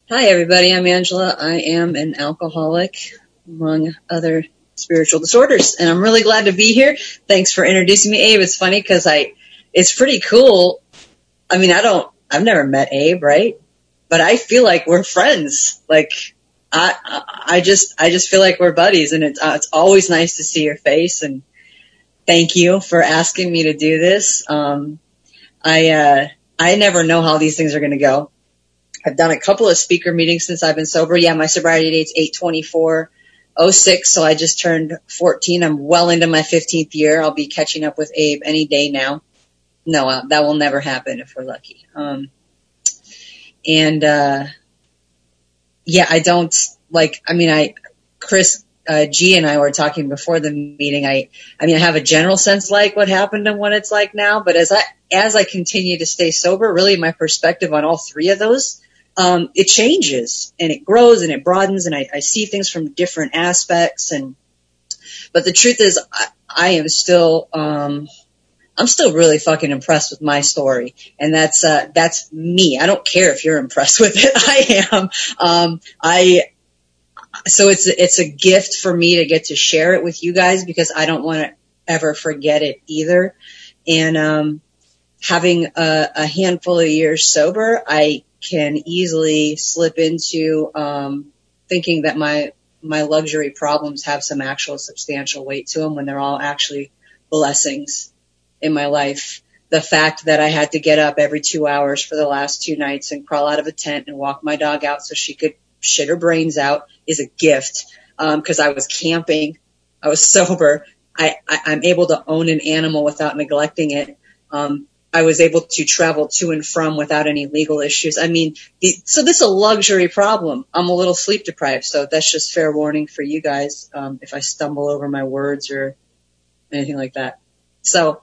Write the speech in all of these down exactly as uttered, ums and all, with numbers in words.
Hi, everybody. I'm Angela. I am an alcoholic, among other spiritual disorders, and I'm really glad to be here. Thanks for introducing me, Abe. It's funny because I, it's pretty cool. I mean, I don't, I've never met Abe, right? But I feel like we're friends. Like, I, I just, I just feel like we're buddies, and it's, uh, it's always nice to see your face. And thank you for asking me to do this. Um, I, uh, I never know how these things are going to go. I've done a couple of speaker meetings since I've been sober. Yeah, my sobriety date's eight twenty-four oh six, so I just turned fourteen. I'm well into my fifteenth year. I'll be catching up with Abe any day now. No, uh, that will never happen if we're lucky. Um, and, uh, yeah, I don't, like, I mean, I, Chris, uh, G and I were talking before the meeting. I, I mean, I have a general sense like what happened and what it's like now, but as I, as I continue to stay sober, really my perspective on all three of those, Um, it changes and it grows and it broadens, and I, I see things from different aspects. And, but the truth is, I, I am still, um, I'm still really fucking impressed with my story. And that's, uh, that's me. I don't care if you're impressed with it. I am. Um, I, so it's, it's a gift for me to get to share it with you guys because I don't want to ever forget it either. And, um, having a, a handful of years sober, I can easily slip into um, thinking that my my luxury problems have some actual substantial weight to them when they're all actually blessings in my life. The fact that I had to get up every two hours for the last two nights and crawl out of a tent and walk my dog out so she could shit her brains out is a gift because um, I was camping. I was sober. I, I, I'm able to own an animal without neglecting it. Um, I was able to travel to and from without any legal issues. I mean, the, so this is a luxury problem. I'm a little sleep deprived, so that's just fair warning for you guys um, if I stumble over my words or anything like that. So,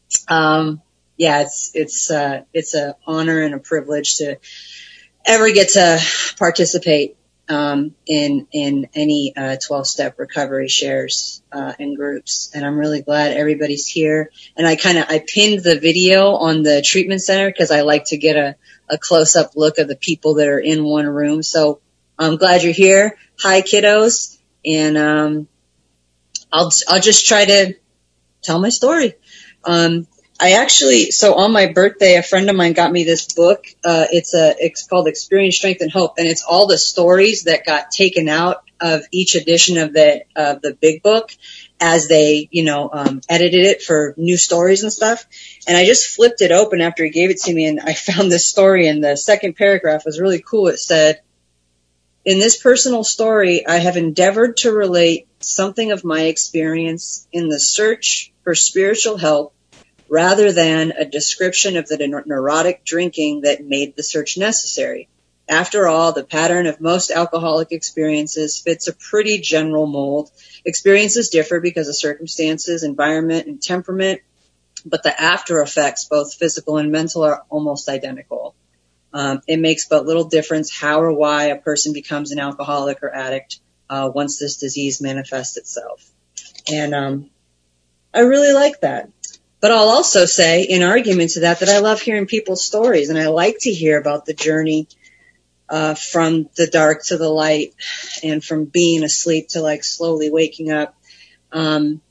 um, yeah, it's it's uh, it's an honor and a privilege to ever get to participate um, in in any uh, twelve-step recovery shares uh, and groups, and I'm really glad everybody's here. And I kind of I pinned the video on the treatment center because I like to get a, a close-up look of the people that are in one room. So I'm glad you're here. Hi, kiddos, and um, I'll I'll just try to tell my story. Um, I actually, so on my birthday, a friend of mine got me this book. Uh, it's a, it's called Experience, Strength, and Hope, and it's all the stories that got taken out of each edition of the, of the big book as they, you know, um, edited it for new stories and stuff. And I just flipped it open after he gave it to me, and I found this story, and the second paragraph was really cool. It said, "In this personal story, I have endeavored to relate something of my experience in the search for spiritual help rather than a description of the neurotic drinking that made the search necessary. After all, the pattern of most alcoholic experiences fits a pretty general mold. Experiences differ because of circumstances, environment, and temperament, but the after effects, both physical and mental, are almost identical. Um, it makes but little difference how or why a person becomes an alcoholic or addict uh, once this disease manifests itself." And um, I really like that. But I'll also say, in argument to that, that I love hearing people's stories, and I like to hear about the journey uh, from the dark to the light, and from being asleep to like slowly waking up. Um,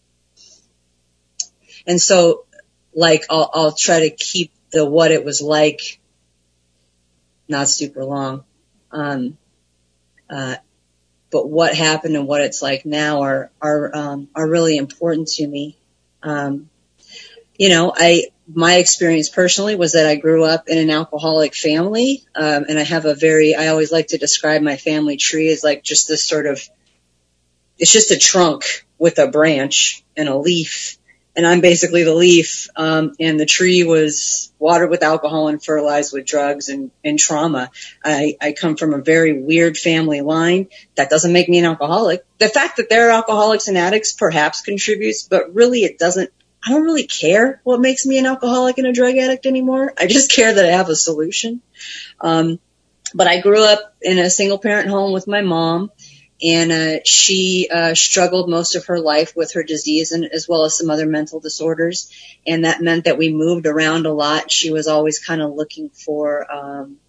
and so, like, I'll, I'll try to keep the what it was like not super long. Um, uh, but what happened and what it's like now are are um, are really important to me. Um, You know, I, my experience personally was that I grew up in an alcoholic family, um, and I have a very, I always like to describe my family tree as like just this sort of, it's just a trunk with a branch and a leaf, and I'm basically the leaf, um, and the tree was watered with alcohol and fertilized with drugs and, and trauma. I, I come from a very weird family line. That doesn't make me an alcoholic. The fact that there are alcoholics and addicts perhaps contributes, but really it doesn't. I don't really care what makes me an alcoholic and a drug addict anymore. I just care that I have a solution. Um, but I grew up in a single parent home with my mom, and uh, she uh, struggled most of her life with her disease, and as well as some other mental disorders. And that meant that we moved around a lot. She was always kind of looking for um,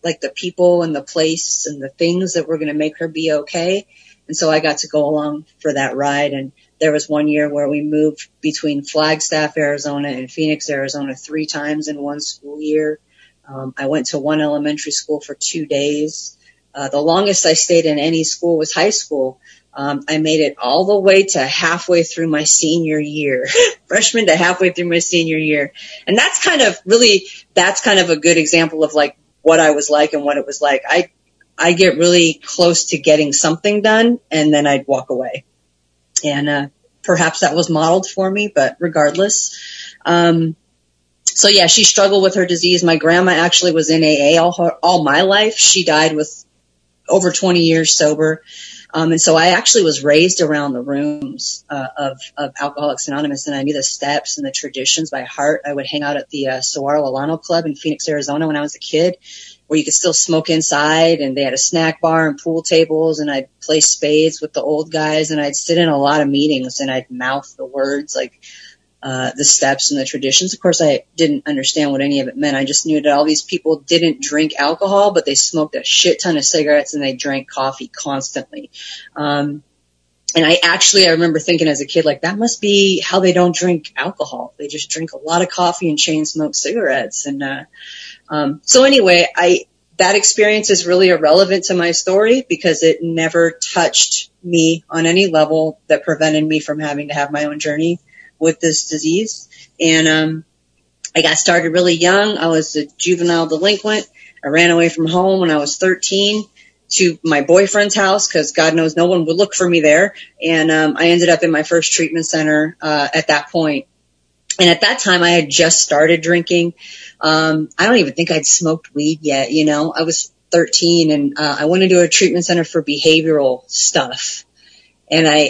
like the people and the place and the things that were going to make her be okay. And so I got to go along for that ride. And there was one year where we moved between Flagstaff, Arizona and Phoenix, Arizona three times in one school year. Um, I went to one elementary school for two days. Uh, the longest I stayed in any school was high school. Um, I made it all the way to halfway through my senior year, freshman to halfway through my senior year. And that's kind of really, that's kind of a good example of like what I was like and what it was like. I, I get really close to getting something done and then I'd walk away. And, uh, perhaps that was modeled for me, but regardless, um, so yeah, she struggled with her disease. My grandma actually was in A A all her, all my life. She died with over twenty years sober. Um, and so I actually was raised around the rooms, uh, of, of Alcoholics Anonymous, and I knew the steps and the traditions by heart. I would hang out at the, uh, Saguaro Alano Club in Phoenix, Arizona when I was a kid, where you could still smoke inside, and they had a snack bar and pool tables, and I'd play spades with the old guys, and I'd sit in a lot of meetings and I'd mouth the words like, uh, the steps and the traditions. Of course, I didn't understand what any of it meant. I just knew that all these people didn't drink alcohol, but they smoked a shit ton of cigarettes and they drank coffee constantly. Um, and I actually, I remember thinking as a kid, like, that must be how they don't drink alcohol. They just drink a lot of coffee and chain smoke cigarettes. And, uh, um, so anyway, I, that experience is really irrelevant to my story because it never touched me on any level that prevented me from having to have my own journey with this disease. And, um, I got started really young. I was a juvenile delinquent. I ran away from home when I was thirteen to my boyfriend's house because God knows no one would look for me there. And, um, I ended up in my first treatment center, uh, at that point. And at that time I had just started drinking. Um, I don't even think I'd smoked weed yet. You know, I was thirteen and, uh, I went into a treatment center for behavioral stuff. And I,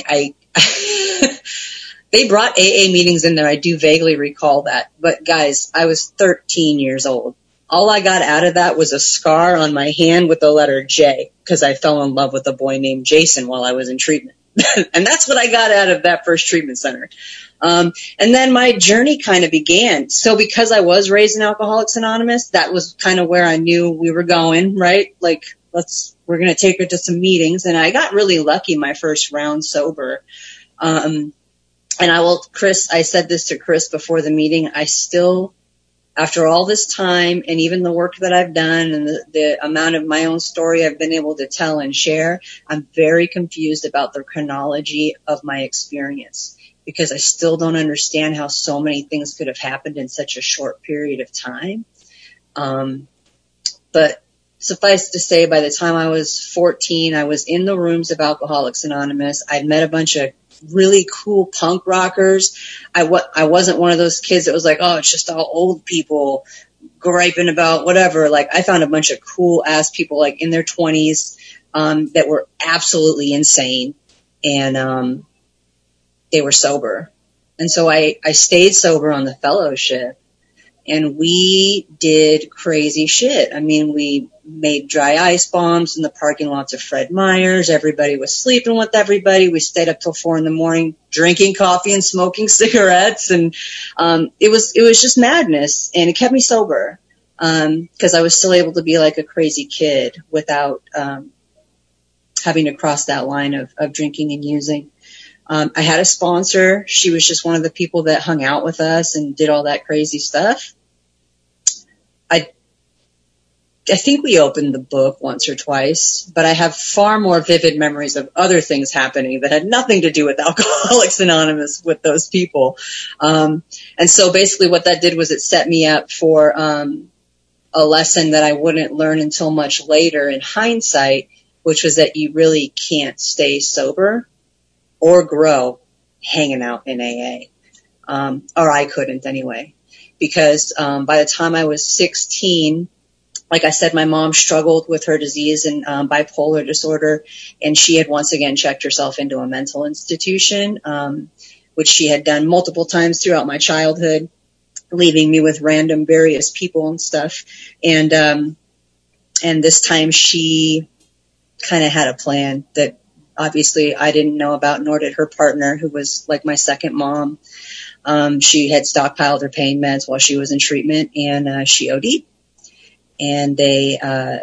I, They brought A A meetings in there. I do vaguely recall that. But guys, I was thirteen years old. All I got out of that was a scar on my hand with the letter J because I fell in love with a boy named Jason while I was in treatment. And that's what I got out of that first treatment center. Um, and then my journey kind of began. So because I was raised in Alcoholics Anonymous, that was kind of where I knew we were going, right? Like, let's, we're going to take her to some meetings. And I got really lucky my first round sober. Um, And I will, Chris, I said this to Chris before the meeting. I still, after all this time and even the work that I've done and the, the amount of my own story I've been able to tell and share, I'm very confused about the chronology of my experience because I still don't understand how so many things could have happened in such a short period of time. Um, but suffice to say, by the time I was fourteen, I was in the rooms of Alcoholics Anonymous. I'd met a bunch of really cool punk rockers. I, wa- I wasn't one of those kids that was like, oh, it's just all old people griping about whatever. Like, I found a bunch of cool ass people like in their twenties, um, that were absolutely insane. And, um, they were sober. And so I, I stayed sober on the fellowship and we did crazy shit. I mean, we made dry ice bombs in the parking lots of Fred Meyer's. Everybody was sleeping with everybody. We stayed up till four in the morning drinking coffee and smoking cigarettes. And, um, it was, it was just madness and it kept me sober. Um, cause I was still able to be like a crazy kid without, um, having to cross that line of, of drinking and using. Um, I had a sponsor. She was just one of the people that hung out with us and did all that crazy stuff. I, I think we opened the book once or twice, but I have far more vivid memories of other things happening that had nothing to do with Alcoholics Anonymous with those people. Um, and so basically what that did was it set me up for, um, a lesson that I wouldn't learn until much later in hindsight, which was that you really can't stay sober or grow hanging out in A A. Um, or I couldn't anyway, because, um, by the time I was sixteen, like I said, my mom struggled with her disease and um, bipolar disorder, and she had once again checked herself into a mental institution, um, which she had done multiple times throughout my childhood, leaving me with random various people and stuff. And um, and this time she kind of had a plan that obviously I didn't know about, nor did her partner, who was like my second mom. Um, she had stockpiled her pain meds while she was in treatment, and uh, she O D'd. And they, uh,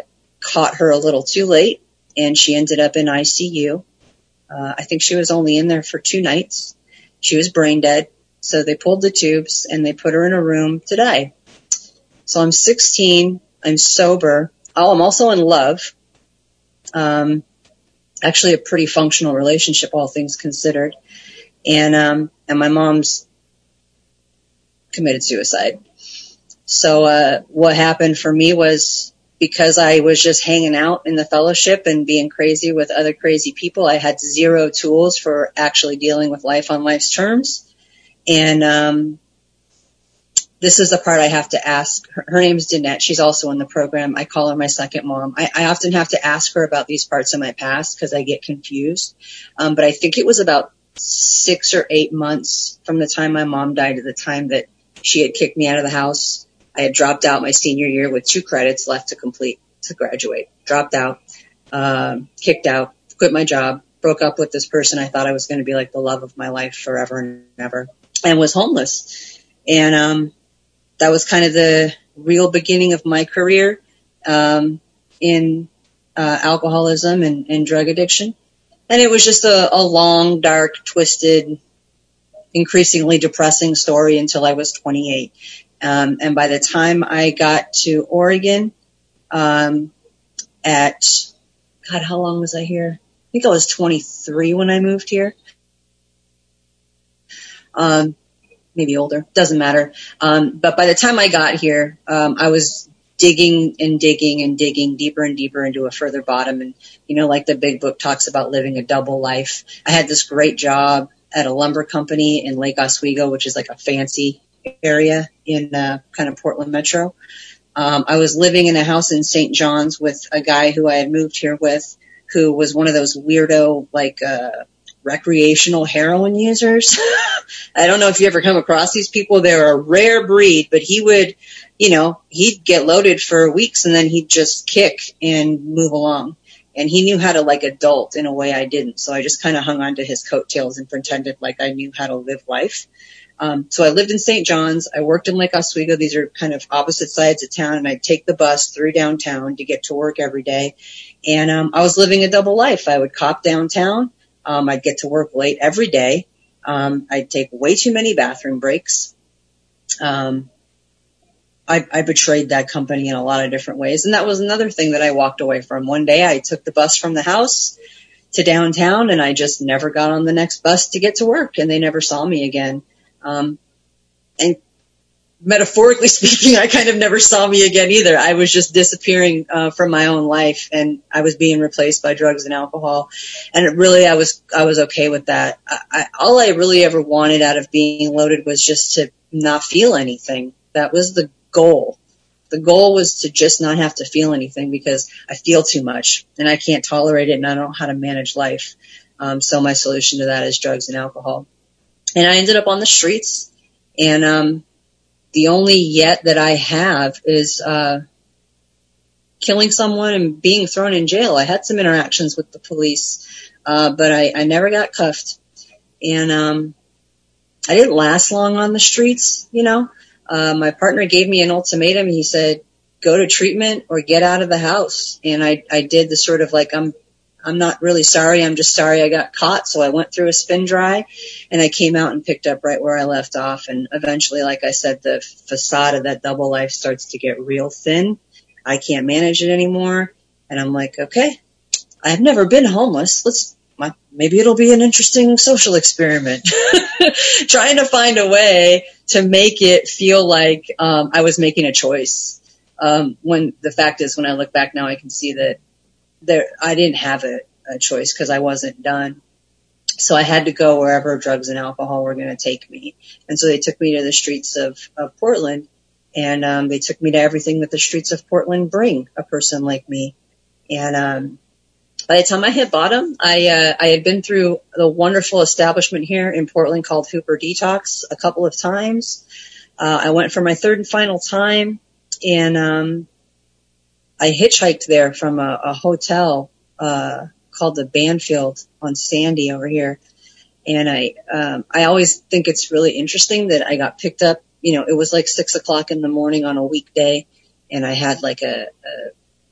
caught her a little too late, and she ended up in I C U. Uh, I think she was only in there for two nights. She was brain dead. So they pulled the tubes and they put her in a room to die. So I'm sixteen. I'm sober. Oh, I'm also in love. Um, actually a pretty functional relationship, all things considered. And, um, and my mom's committed suicide. So, uh, what happened for me was, because I was just hanging out in the fellowship and being crazy with other crazy people, I had zero tools for actually dealing with life on life's terms. And um this is the part I have to ask. Her, her name's Danette. She's also in the program. I call her my second mom. I, I often have to ask her about these parts of my past because I get confused. Um, but I think it was about six or eight months from the time my mom died to the time that she had kicked me out of the house. I had dropped out my senior year with two credits left to complete, to graduate. Dropped out, um, kicked out, quit my job, broke up with this person I thought I was going to be like the love of my life forever and ever, and was homeless. And um that was kind of the real beginning of my career um in uh alcoholism and, and drug addiction. And it was just a, a long, dark, twisted, increasingly depressing story until I was twenty-eight. Um, and by the time I got to Oregon, um, at, God, how long was I here? I think I was twenty-three when I moved here. Um, maybe older, doesn't matter. Um, but by the time I got here, um, I was digging and digging and digging deeper and deeper into a further bottom. And, you know, like the big book talks about living a double life. I had this great job at a lumber company in Lake Oswego, which is like a fancy area in uh, kind of Portland Metro. Um, I was living in a house in Saint John's with a guy who I had moved here with, who was one of those weirdo, like, uh, recreational heroin users. I don't know if you ever come across these people. They're a rare breed, but he would, you know, he'd get loaded for weeks and then he'd just kick and move along. And he knew how to like adult in a way I didn't. So I just kind of hung on to his coattails and pretended like I knew how to live life. Um, so I lived in Saint John's. I worked in Lake Oswego. These are kind of opposite sides of town, and I'd take the bus through downtown to get to work every day. And um, I was living a double life. I would cop downtown. Um, I'd get to work late every day. Um, I'd take way too many bathroom breaks. Um, I, I betrayed that company in a lot of different ways. And that was another thing that I walked away from. One day I took the bus from the house to downtown, and I just never got on the next bus to get to work, and they never saw me again. Um, and metaphorically speaking, I kind of never saw me again either. I was just disappearing, uh, from my own life, and I was being replaced by drugs and alcohol. And it really, I was, I was okay with that. I, I, all I really ever wanted out of being loaded was just to not feel anything. That was the goal. The goal was to just not have to feel anything, because I feel too much and I can't tolerate it, and I don't know how to manage life. Um, so my solution to that is drugs and alcohol. And I ended up on the streets, and um the only yet that I have is uh killing someone and being thrown in jail. I had some interactions with the police, uh but I, I never got cuffed. And um I didn't last long on the streets, you know. Uh, my partner gave me an ultimatum. He said, go to treatment or get out of the house. And I, I did the sort of like, I'm I'm not really sorry. I'm just sorry I got caught. So I went through a spin dry, and I came out and picked up right where I left off. And eventually, like I said, the facade of that double life starts to get real thin. I can't manage it anymore. And I'm like, okay, I've never been homeless. Let's, maybe it'll be an interesting social experiment. Trying to find a way to make it feel like, um, I was making a choice. Um, when the fact is, when I look back now, I can see that there, I didn't have a, a choice, because I wasn't done. So I had to go wherever drugs and alcohol were going to take me. And so they took me to the streets of, of Portland, and um, they took me to everything that the streets of Portland bring a person like me. And um, by the time I hit bottom, I uh, I had been through the wonderful establishment here in Portland called Hooper Detox a couple of times. Uh, I went for my third and final time, and um I hitchhiked there from a, a hotel, uh, called the Banfield on Sandy over here. And I, um, I always think it's really interesting that I got picked up, you know, it was like six o'clock in the morning on a weekday, and I had like a, a,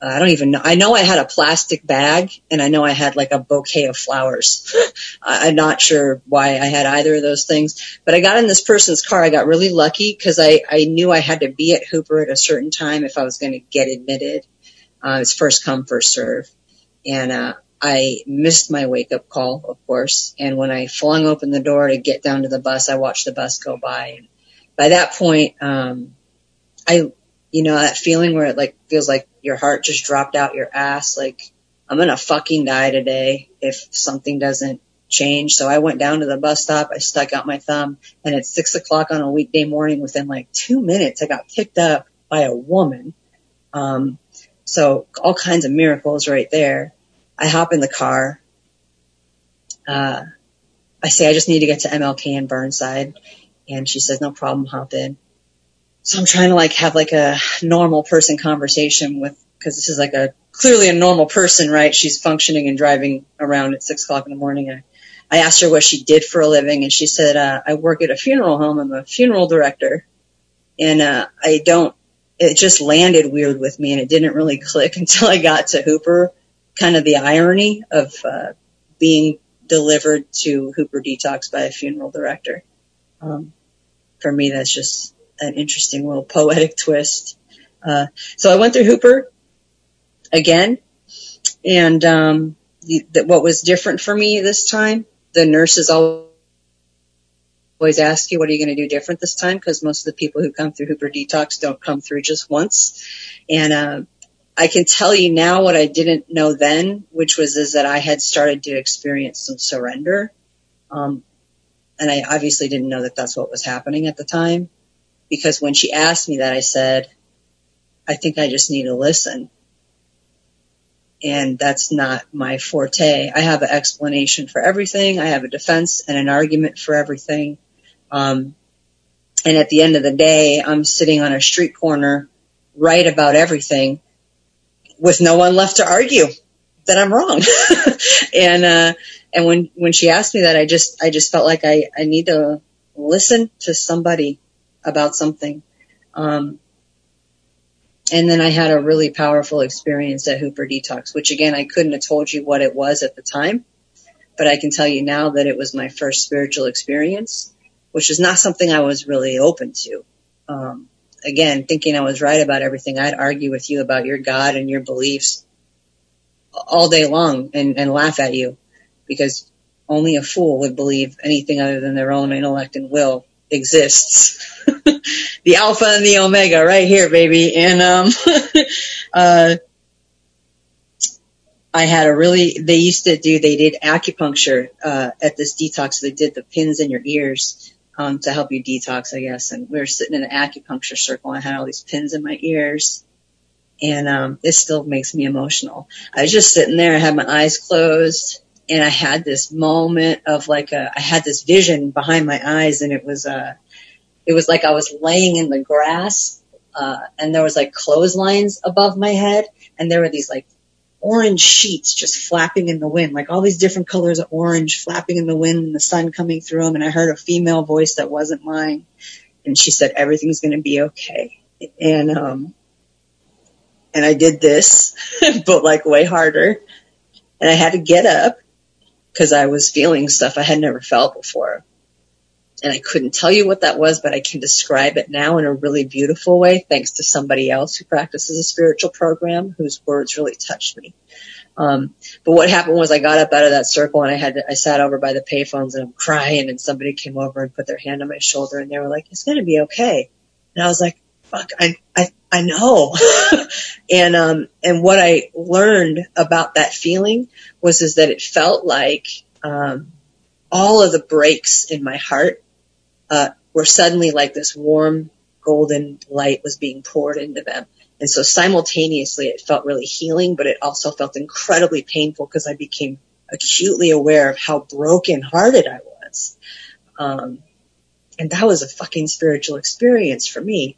I don't even know. I know I had a plastic bag, and I know I had like a bouquet of flowers. I'm not sure why I had either of those things, but I got in this person's car. I got really lucky because I, I knew I had to be at Hooper at a certain time if I was going to get admitted. Uh, it's first come, first serve. And, uh, I missed my wake up call, of course. And when I flung open the door to get down to the bus, I watched the bus go by. And by that point, um, I, you know, that feeling where it like feels like your heart just dropped out your ass. Like, I'm going to fucking die today if something doesn't change. So I went down to the bus stop. I stuck out my thumb, and at six o'clock on a weekday morning, within like two minutes, I got picked up by a woman. Um, so all kinds of miracles right there. I hop in the car. Uh, I say, I just need to get to M L K in Burnside. And she says, no problem, hop in. So I'm trying to like have like a normal person conversation with, cause this is like a, clearly a normal person, right? She's functioning and driving around at six o'clock in the morning. I, I asked her what she did for a living, and she said, uh, I work at a funeral home. I'm a funeral director. And, uh, I don't, it just landed weird with me, and it didn't really click until I got to Hooper. Kind of the irony of, uh, being delivered to Hooper Detox by a funeral director. Um, for me, that's just an interesting little poetic twist. Uh, so I went through Hooper again, and um, the, the, what was different for me this time, the nurses always ask you, what are you going to do different this time? Because most of the people who come through Hooper Detox don't come through just once. And uh, I can tell you now what I didn't know then, which was is that I had started to experience some surrender. Um, and I obviously didn't know that that's what was happening at the time. Because when she asked me that, I said, I think I just need to listen. And that's not my forte. I have an explanation for everything. I have a defense and an argument for everything. Um, and at the end of the day, I'm sitting on a street corner, right about everything, with no one left to argue that I'm wrong. and, uh, and when, when she asked me that, I just, I just felt like I, I need to listen to somebody about something. Um, and then I had a really powerful experience at Hooper Detox, which again, I couldn't have told you what it was at the time, but I can tell you now that it was my first spiritual experience, which is not something I was really open to. Um, again, thinking I was right about everything, I'd argue with you about your God and your beliefs all day long and, and laugh at you, because only a fool would believe anything other than their own intellect and will exists. The alpha and the omega right here, baby. And, um, uh, I had a really, they used to do, they did acupuncture, uh, at this detox. They did the pins in your ears, um, to help you detox, I guess. And we were sitting in an acupuncture circle, and I had all these pins in my ears. And, um, it still makes me emotional. I was just sitting there, I had my eyes closed, and I had this moment of like a, I had this vision behind my eyes, and it was, uh, it was like I was laying in the grass, uh, and there was like clotheslines above my head, and there were these like orange sheets just flapping in the wind, like all these different colors of orange flapping in the wind and the sun coming through them. And I heard a female voice that wasn't mine, and she said, everything's going to be okay. And, um, and I did this, but like way harder. And I had to get up because I was feeling stuff I had never felt before. And I couldn't tell you what that was, but I can describe it now in a really beautiful way, thanks to somebody else who practices a spiritual program whose words really touched me. Um, but what happened was I got up out of that circle, and I had to, I sat over by the payphones, and I'm crying, and somebody came over and put their hand on my shoulder, and they were like, it's going to be okay. And I was like, fuck, I, I, I know. and, um, and what I learned about that feeling was, is that it felt like, um, all of the breaks in my heart, uh, were suddenly like this warm golden light was being poured into them. And so simultaneously it felt really healing, but it also felt incredibly painful because I became acutely aware of how broken hearted I was. Um, and that was a fucking spiritual experience for me.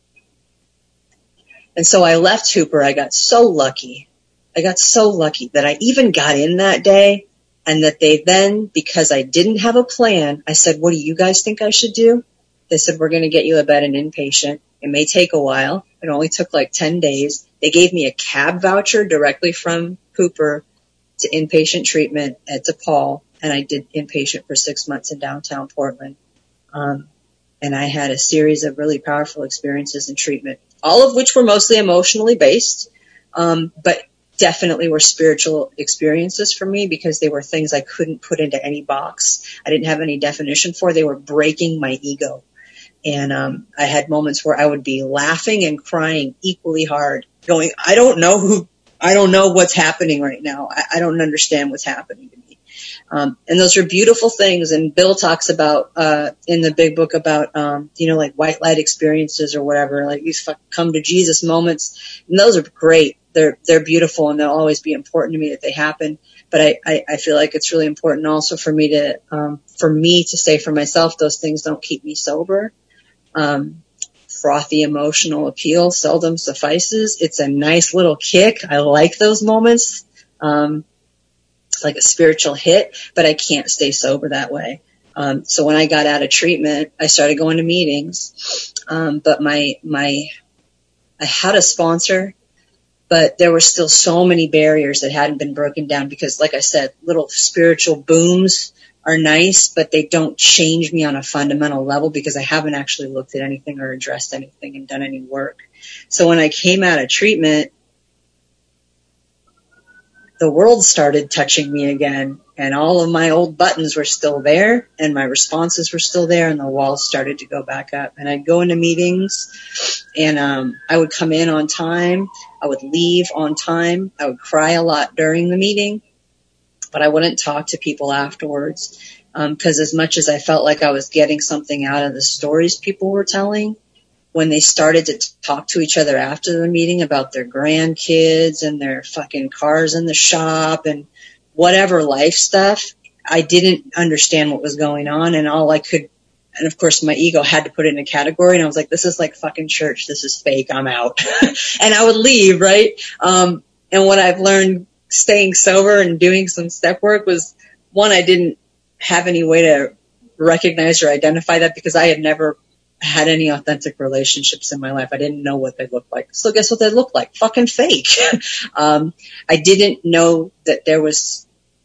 And so I left Hooper. I got so lucky. I got so lucky that I even got in that day, and that they then, because I didn't have a plan, I said, what do you guys think I should do? They said, we're going to get you a bed and inpatient. It may take a while. It only took like ten days. They gave me a cab voucher directly from Hooper to inpatient treatment at DePaul, and I did inpatient for six months in downtown Portland. Um, and I had a series of really powerful experiences in treatment, all of which were mostly emotionally based, um, but definitely were spiritual experiences for me because they were things I couldn't put into any box. I didn't have any definition for. They were breaking my ego. And um, I had moments where I would be laughing and crying equally hard, going, I don't know who, I don't know what's happening right now. I, I don't understand what's happening to me. Um, and those are beautiful things. And Bill talks about, uh, in the big book about, um, you know, like white light experiences or whatever, like these come to Jesus moments. And those are great. They're, they're beautiful, and they'll always be important to me that they happen. But I, I, I feel like it's really important also for me to, um, for me to say for myself, those things don't keep me sober. Um, frothy emotional appeal seldom suffices. It's a nice little kick. I like those moments. Um, it's like a spiritual hit, but I can't stay sober that way. Um, so when I got out of treatment, I started going to meetings. Um, but my, my, I had a sponsor, but there were still so many barriers that hadn't been broken down because, like I said, little spiritual booms are nice, but they don't change me on a fundamental level because I haven't actually looked at anything or addressed anything and done any work. So when I came out of treatment, the world started touching me again, and all of my old buttons were still there, and my responses were still there, and the walls started to go back up. And I'd go into meetings, and um, I would come in on time. I would leave on time. I would cry a lot during the meeting, but I wouldn't talk to people afterwards because um, as much as I felt like I was getting something out of the stories people were telling, when they started to t- talk to each other after the meeting about their grandkids and their fucking cars in the shop and whatever life stuff, I didn't understand what was going on, and all I could, and of course my ego had to put it in a category, and I was like, this is like fucking church, this is fake, I'm out. And I would leave, right? Um, and what I've learned staying sober and doing some step work was, one, I didn't have any way to recognize or identify that because I had never had any authentic relationships in my life. I didn't know what they looked like. So guess what they looked like? Fucking fake. um, I didn't know that there was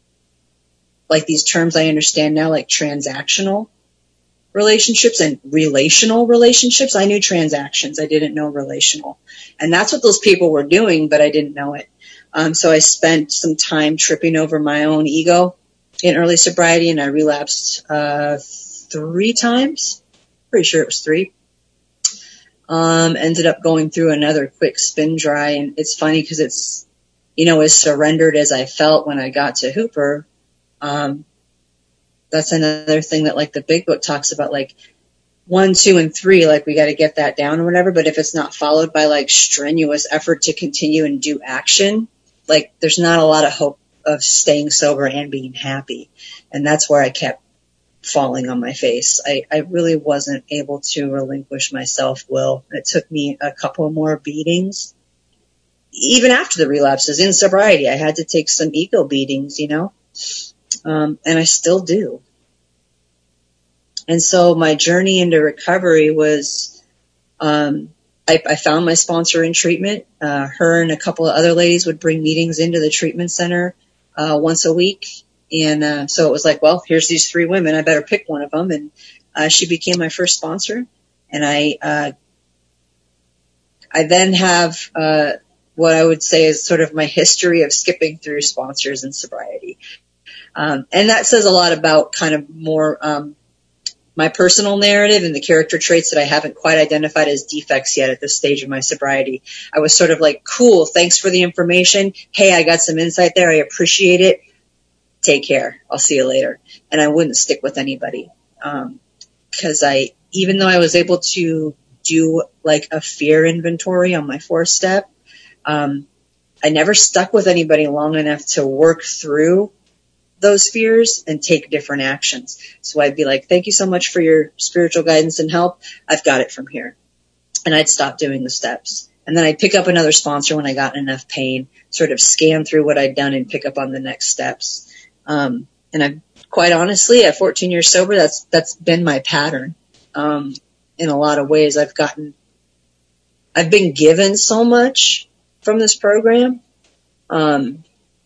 like these terms I understand now, like transactional relationships and relational relationships. I knew transactions. I didn't know relational. And that's what those people were doing, but I didn't know it. Um, so I spent some time tripping over my own ego in early sobriety, and I relapsed, uh, three times. Pretty sure it was three. Um, ended up going through another quick spin dry, and it's funny because it's, you know, as surrendered as I felt when I got to Hooper, um, that's another thing that like the big book talks about, like one, two, and three, like we got to get that down or whatever, but if it's not followed by like strenuous effort to continue and do action, like there's not a lot of hope of staying sober and being happy. And that's where I kept falling on my face. I, I really wasn't able to relinquish my self-will. It took me a couple more beatings. Even after the relapses in sobriety, I had to take some ego beatings, you know, um, and I still do. And so my journey into recovery was, um, I, I found my sponsor in treatment. Uh, her and a couple of other ladies would bring meetings into the treatment center, uh, once a week. And, uh, so it was like, well, here's these three women. I better pick one of them. And, uh, she became my first sponsor. And I, uh, I then have, uh, what I would say is sort of my history of skipping through sponsors in sobriety. Um, and that says a lot about kind of more, um, my personal narrative and the character traits that I haven't quite identified as defects yet at this stage of my sobriety. I was sort of like, cool, thanks for the information. Hey, I got some insight there. I appreciate it. Take care. I'll see you later. And I wouldn't stick with anybody. Um, cause I, even though I was able to do like a fear inventory on my fourth step, um, I never stuck with anybody long enough to work through those fears and take different actions. So I'd be like, thank you so much for your spiritual guidance and help. I've got it from here. And I'd stop doing the steps. And then I'd pick up another sponsor when I got in enough pain, sort of scan through what I'd done and pick up on the next steps. Um, and I've quite honestly, at fourteen years sober, that's, that's been my pattern. Um, in a lot of ways. I've gotten, I've been given so much from this program. Um,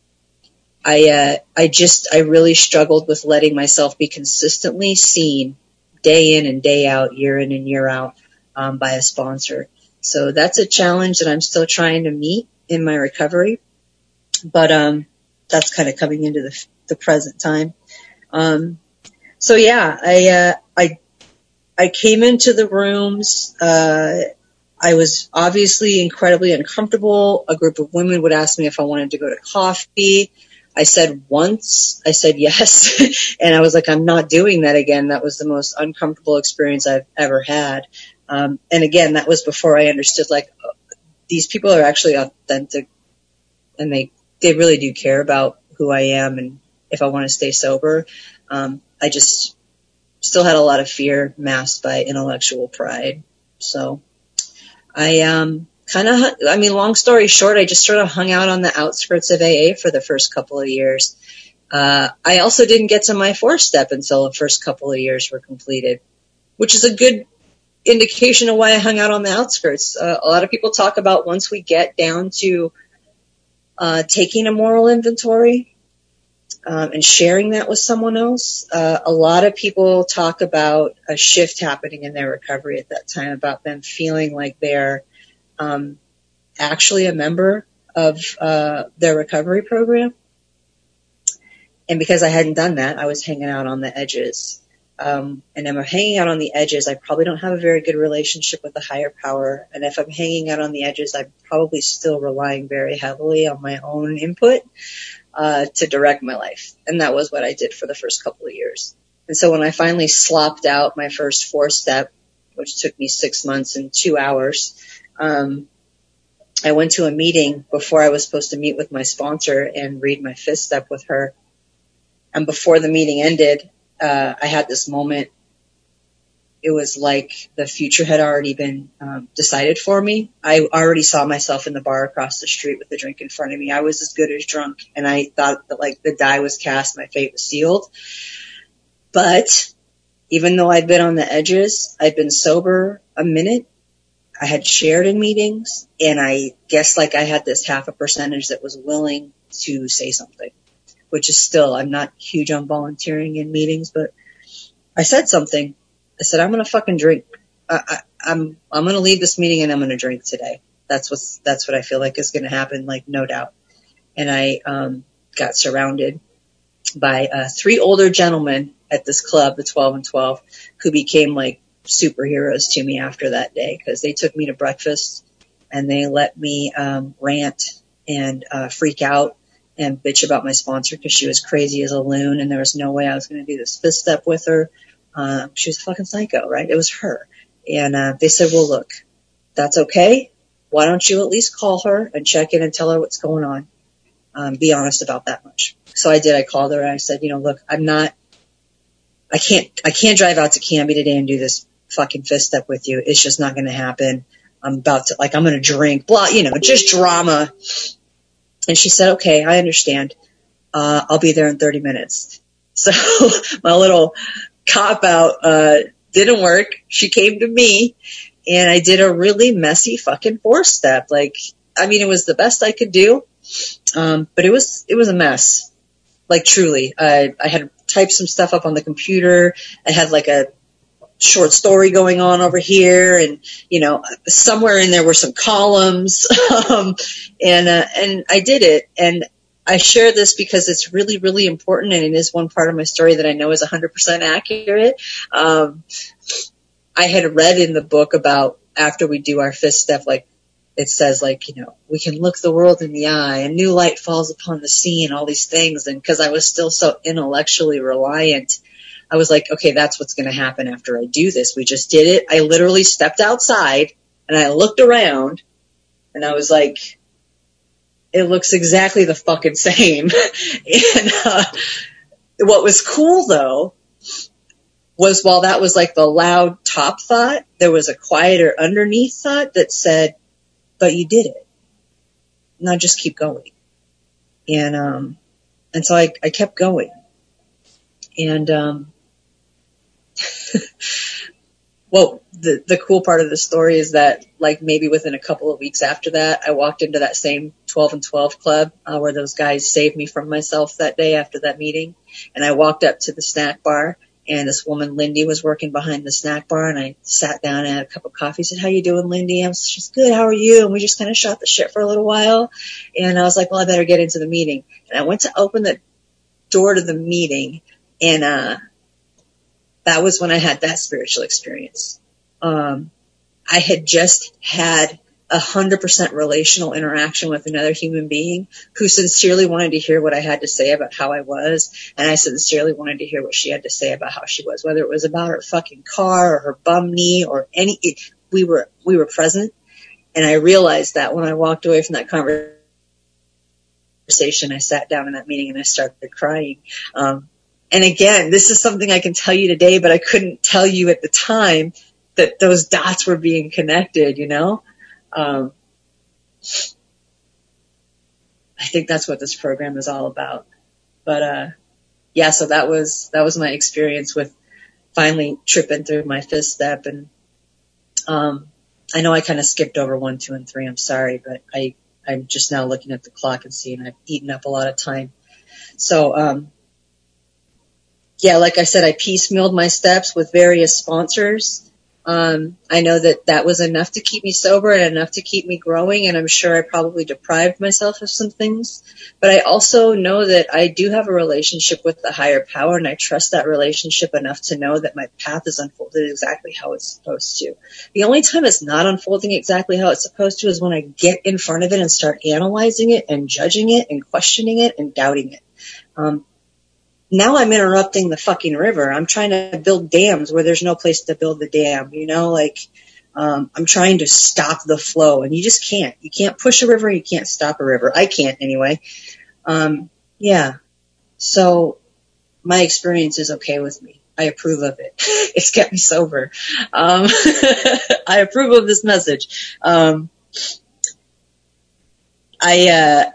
I, uh, I just, I really struggled with letting myself be consistently seen day in and day out, year in and year out, um, by a sponsor. So that's a challenge that I'm still trying to meet in my recovery. But, um, that's kind of coming into the, the present time. Um, so yeah, I, uh, I, I came into the rooms, uh, I was obviously incredibly uncomfortable. A group of women would ask me if I wanted to go to coffee. I said once, I said yes, and I was like, I'm not doing that again. That was the most uncomfortable experience I've ever had. Um, and again, that was before I understood, like, these people are actually authentic, and they, they really do care about who I am and if I want to stay sober. Um, I just still had a lot of fear masked by intellectual pride. So I, um, kind of, I mean, long story short, I just sort of hung out on the outskirts of A A for the first couple of years. Uh, I also didn't get to my fourth step until the first couple of years were completed, which is a good indication of why I hung out on the outskirts. Uh, a lot of people talk about once we get down to, uh, taking a moral inventory, um, and sharing that with someone else. Uh, a lot of people talk about a shift happening in their recovery at that time, about them feeling like they're, um, actually a member of, uh, their recovery program. And because I hadn't done that, I was hanging out on the edges. Um, and if I'm hanging out on the edges, I probably don't have a very good relationship with the higher power. And if I'm hanging out on the edges, I'm probably still relying very heavily on my own input, uh, to direct my life. And that was what I did for the first couple of years. And so when I finally slopped out my first four step, which took me six months and two hours, um, I went to a meeting before I was supposed to meet with my sponsor and read my fifth step with her. And before the meeting ended, uh, I had this moment. It was like the future had already been um, decided for me. I already saw myself in the bar across the street with a drink in front of me. I was as good as drunk, and I thought that, like, the die was cast, my fate was sealed. But even though I'd been on the edges, I'd been sober a minute. I had shared in meetings, and I guess like I had this half a percentage that was willing to say something, which is still, I'm not huge on volunteering in meetings, but I said something. I said, I'm going to fucking drink. I, I, I'm, I'm going to leave this meeting and I'm going to drink today. That's what's, that's what I feel like is going to happen. Like, no doubt. And I, um, got surrounded by, uh, three older gentlemen at this club, the twelve and twelve, who became like superheroes to me after that day, because they took me to breakfast and they let me, um, rant and, uh, freak out and bitch about my sponsor because she was crazy as a loon and there was no way I was going to do this fifth step with her. Uh, she was a fucking psycho, right? It was her. And, uh, they said, well, look, that's okay. Why don't you at least call her and check in and tell her what's going on? Um, be honest about that much. So I did. I called her and I said, you know, look, I'm not, I can't, I can't drive out to Canby today and do this fucking fifth step with you. It's just not going to happen. I'm about to, like, I'm going to drink, blah, you know, just drama. And she said, okay, I understand. Uh, I'll be there in thirty minutes. So my little cop out, uh, didn't work. She came to me and I did a really messy fucking four step. Like, I mean, it was the best I could do. Um, but it was, it was a mess. Like, truly. I, I had typed some stuff up on the computer. I had like a short story going on over here, and, you know, somewhere in there were some columns. um, and, uh, and I did it. And I share this because it's really, really important, and it is one part of my story that I know is one hundred percent accurate. Um, I had read in the book about after we do our fifth step, like, it says, like, you know, we can look the world in the eye, and new light falls upon the scene, all these things. And because I was still so intellectually reliant, I was like, okay, that's what's going to happen after I do this. We just did it. I literally stepped outside and I looked around and I was like, it looks exactly the fucking same. And uh, what was cool, though, was while that was like the loud top thought, there was a quieter underneath thought that said, but you did it. Now just keep going. And, um, and so I, I kept going. And, um, well, the, the cool part of the story is that, like, maybe within a couple of weeks after that, I walked into that same twelve and twelve club, uh, where those guys saved me from myself that day after that meeting. And I walked up to the snack bar, and this woman, Lindy, was working behind the snack bar, and I sat down and had a cup of coffee. I said, "How you doing, Lindy?" I'm, she's good. How are you? And we just kind of shot the shit for a little while. And I was like, well, I better get into the meeting. And I went to open the door to the meeting, and, uh, that was when I had that spiritual experience. Um, I had just had a hundred percent relational interaction with another human being who sincerely wanted to hear what I had to say about how I was. And I sincerely wanted to hear what she had to say about how she was, whether it was about her fucking car or her bum knee or any, it, we were, we were present. And I realized that when I walked away from that conversation, I sat down in that meeting and I started crying. Um, and again, this is something I can tell you today, but I couldn't tell you at the time that those dots were being connected, you know? Um, I think that's what this program is all about. But, uh, yeah, so that was, that was my experience with finally tripping through my fifth step. And, um, I know I kind of skipped over one, two, and three. I'm sorry, but I, I'm just now looking at the clock and seeing I've eaten up a lot of time. So, um, yeah, like I said, I piecemealed my steps with various sponsors. Um, I know that that was enough to keep me sober and enough to keep me growing, and I'm sure I probably deprived myself of some things. But I also know that I do have a relationship with the higher power, and I trust that relationship enough to know that my path is unfolded exactly how it's supposed to. The only time it's not unfolding exactly how it's supposed to is when I get in front of it and start analyzing it and judging it and questioning it and doubting it. Um, Now I'm interrupting the fucking river. I'm trying to build dams where there's no place to build the dam, you know, like, um, I'm trying to stop the flow, and you just can't. You can't push a river, you can't stop a river. I can't anyway. Um, yeah. So my experience is okay with me. I approve of it. It's kept me sober. Um, I approve of this message. Um, I, uh,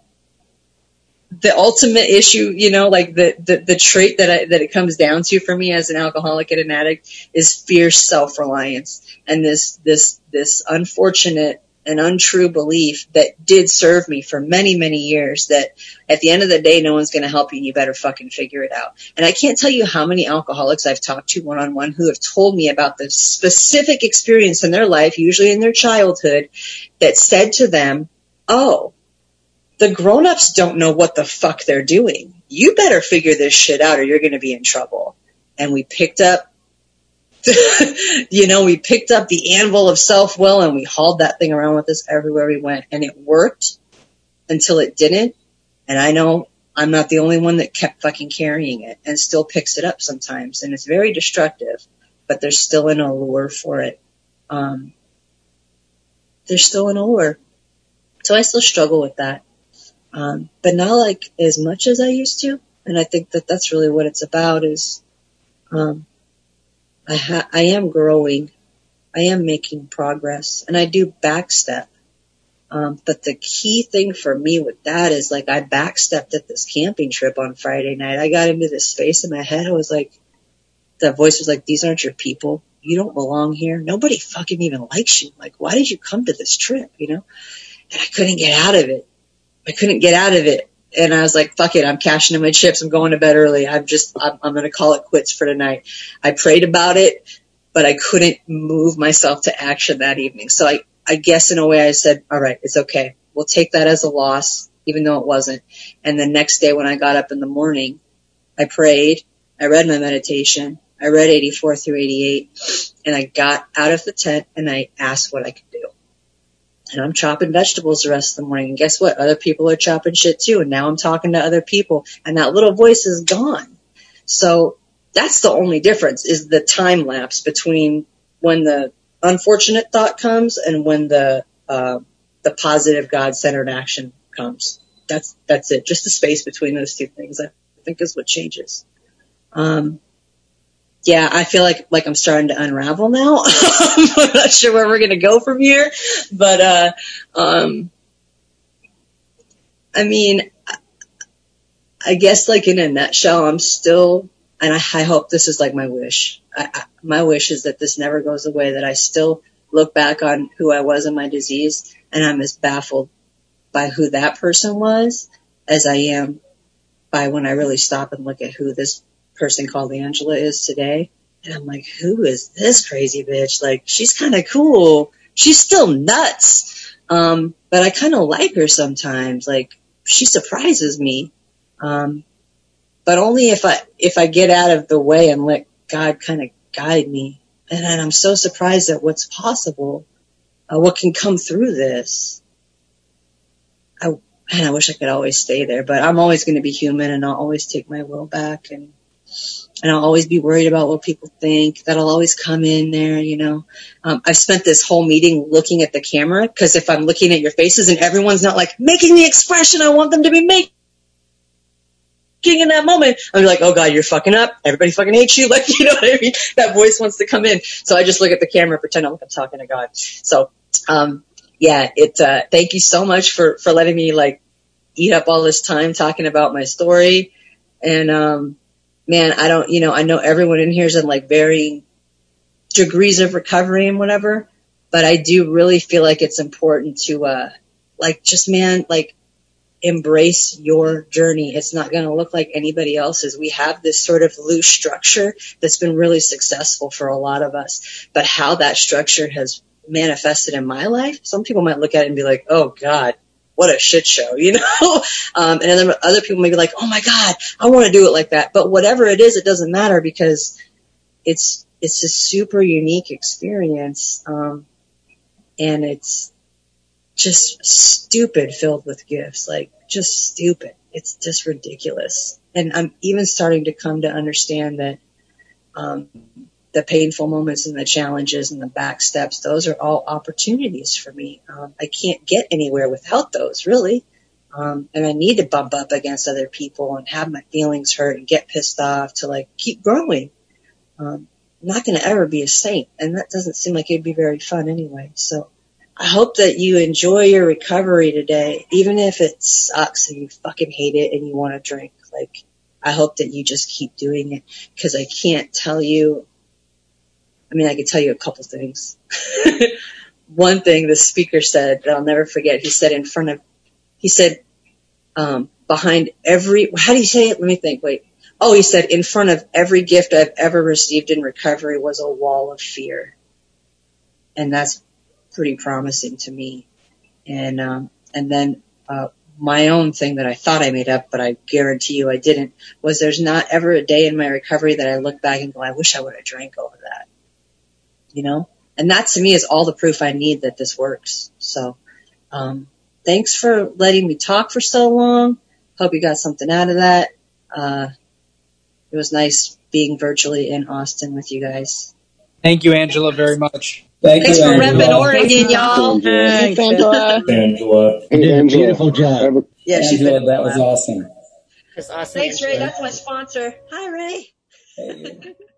the ultimate issue, you know, like the, the, the trait that I, that it comes down to for me as an alcoholic and an addict is fierce self-reliance. And this, this, this unfortunate and untrue belief that did serve me for many, many years, that at the end of the day, no one's going to help you and you better fucking figure it out. And I can't tell you how many alcoholics I've talked to one-on-one who have told me about the specific experience in their life, usually in their childhood, that said to them, oh, the grown-ups don't know what the fuck they're doing. You better figure this shit out or you're going to be in trouble. And we picked up, you know, we picked up the anvil of self-will and we hauled that thing around with us everywhere we went. And it worked until it didn't. And I know I'm not the only one that kept fucking carrying it and still picks it up sometimes. And it's very destructive, but there's still an allure for it. Um, there's still an allure. So I still struggle with that. Um, but not like as much as I used to. And I think that that's really what it's about is, um, I ha- I am growing. I am making progress and I do backstep. Um, but the key thing for me with that is like I backstepped at this camping trip on Friday night. I got into this space in my head. I was like, the voice was like, these aren't your people. You don't belong here. Nobody fucking even likes you. Like, why did you come to this trip? You know? And I couldn't get out of it. I couldn't get out of it. And I was like, fuck it. I'm cashing in my chips. I'm going to bed early. I'm just, I'm, I'm going to call it quits for tonight. I prayed about it, but I couldn't move myself to action that evening. So I, I guess in a way I said, all right, it's okay. We'll take that as a loss, even though it wasn't. And the next day when I got up in the morning, I prayed. I read my meditation. I read eighty-four through eighty-eight and I got out of the tent and I asked what I could do. And I'm chopping vegetables the rest of the morning. And guess what? Other people are chopping shit too. And now I'm talking to other people and that little voice is gone. So that's the only difference is the time lapse between when the unfortunate thought comes and when the, uh, the positive God-centered action comes. That's, that's it. Just the space between those two things, I think is what changes. Um, Yeah, I feel like, like I'm starting to unravel now. I'm not sure where we're going to go from here, but, uh, um, I mean, I guess like in a nutshell, I'm still and I, I hope this is like my wish. I, I, my wish is that this never goes away, that I still look back on who I was in my disease, and I'm as baffled by who that person was as I am by when I really stop and look at who this person called Angela is today. And I'm like, who is this crazy bitch? Like, she's kind of cool. She's still nuts. Um, but I kind of like her sometimes. Like, she surprises me. Um, but only if I, if I get out of the way and let God kind of guide me. And then I'm so surprised at what's possible, uh, what can come through this. I, man, I wish I could always stay there, but I'm always going to be human, and I'll always take my will back, and, and I'll always be worried about what people think. That'll always come in there, you know. Um, I've spent this whole meeting looking at the camera, because if I'm looking at your faces and everyone's not like making the expression I want them to be making in that moment, I'm like, oh God, you're fucking up. Everybody fucking hates you. Like, you know what I mean? That voice wants to come in. So I just look at the camera, pretend I'm talking to God. So, um, yeah, it, uh, thank you so much for, for letting me like eat up all this time talking about my story. And, um, man, I don't, you know, I know everyone in here is in like varying degrees of recovery and whatever, but I do really feel like it's important to, uh, like just, man, like embrace your journey. It's not going to look like anybody else's. We have this sort of loose structure that's been really successful for a lot of us, but how that structure has manifested in my life, some people might look at it and be like, oh God, what a shit show, you know? um, and then other people may be like, oh my God, I want to do it like that. But whatever it is, it doesn't matter, because it's, it's a super unique experience. Um, and it's just stupid filled with gifts, like just stupid. It's just ridiculous. And I'm even starting to come to understand that, um, the painful moments and the challenges and the back steps, those are all opportunities for me. Um, I can't get anywhere without those, really. Um, and I need to bump up against other people and have my feelings hurt and get pissed off to like keep growing. Um, I'm not going to ever be a saint, and that doesn't seem like it'd be very fun anyway. So I hope that you enjoy your recovery today, even if it sucks and you fucking hate it and you want to drink. Like, I hope that you just keep doing it, because I can't tell you. I mean, I could tell you a couple things. One thing the speaker said that I'll never forget, he said in front of, he said, um, behind every, how do you say it? Let me think, wait. Oh, he said, in front of every gift I've ever received in recovery was a wall of fear. And that's pretty promising to me. And, um, and then, uh, my own thing that I thought I made up, but I guarantee you I didn't, was there's not ever a day in my recovery that I look back and go, I wish I would have drank over that. You know? And that to me is all the proof I need that this works. So, um, thanks for letting me talk for so long. Hope you got something out of that. Uh, it was nice being virtually in Austin with you guys. Thank you, Angela, very much. Thank Thanks you, for Angela. repping Oregon, y'all. Thanks, Angela. Angela. You did a beautiful job. Yeah, she's Angela, been that was awesome. That's awesome. Thanks, Ray. That's my sponsor. Hi, Ray. Hey.